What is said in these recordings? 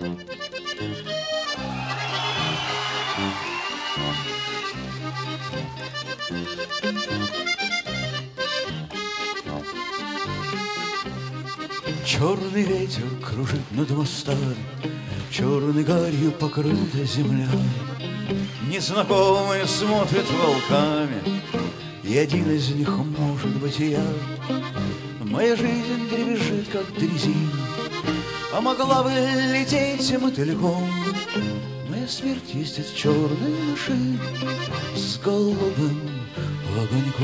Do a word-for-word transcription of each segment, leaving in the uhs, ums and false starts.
Черный ветер кружит над мостами, черной гарью покрыта земля. Незнакомые смотрят волками, и один из них может быть и я. Моя жизнь дребезжит, как дрезина, а могла бы лететь мотыльком. Моя смерть ездит в черной машине с голубым огоньком.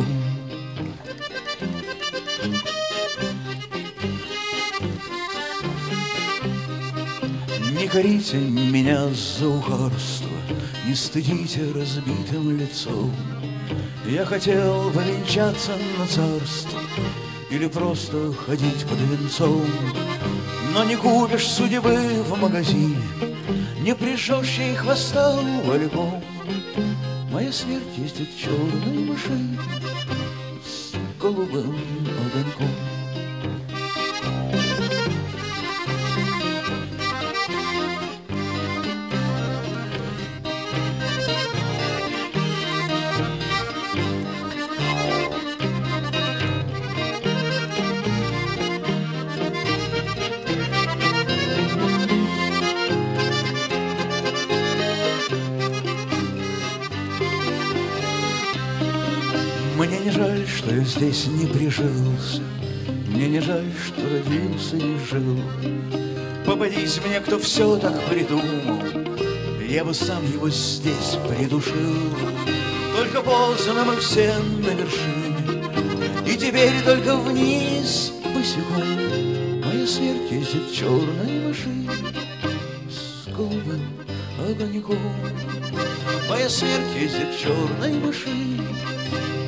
Не корите меня за упорство, не стыдите разбитым лицом. Я хотел бы венчаться на царство или просто ходить под венцом. Но не купишь судьбы в магазине, не пришьешь ей хвоста валиком. Моя смерть ездит в черной машине с голубым огоньком. Мне не жаль, что я здесь не прижился, мне не жаль, что родился и жил. Попадись мне, кто все так придумал, я бы сам его здесь придушил. Только поздно мы все на вершине, и теперь только вниз босиком. Моя смерть ездит в черной машине с голубым огоньком. Моя смерть ездит в черной машине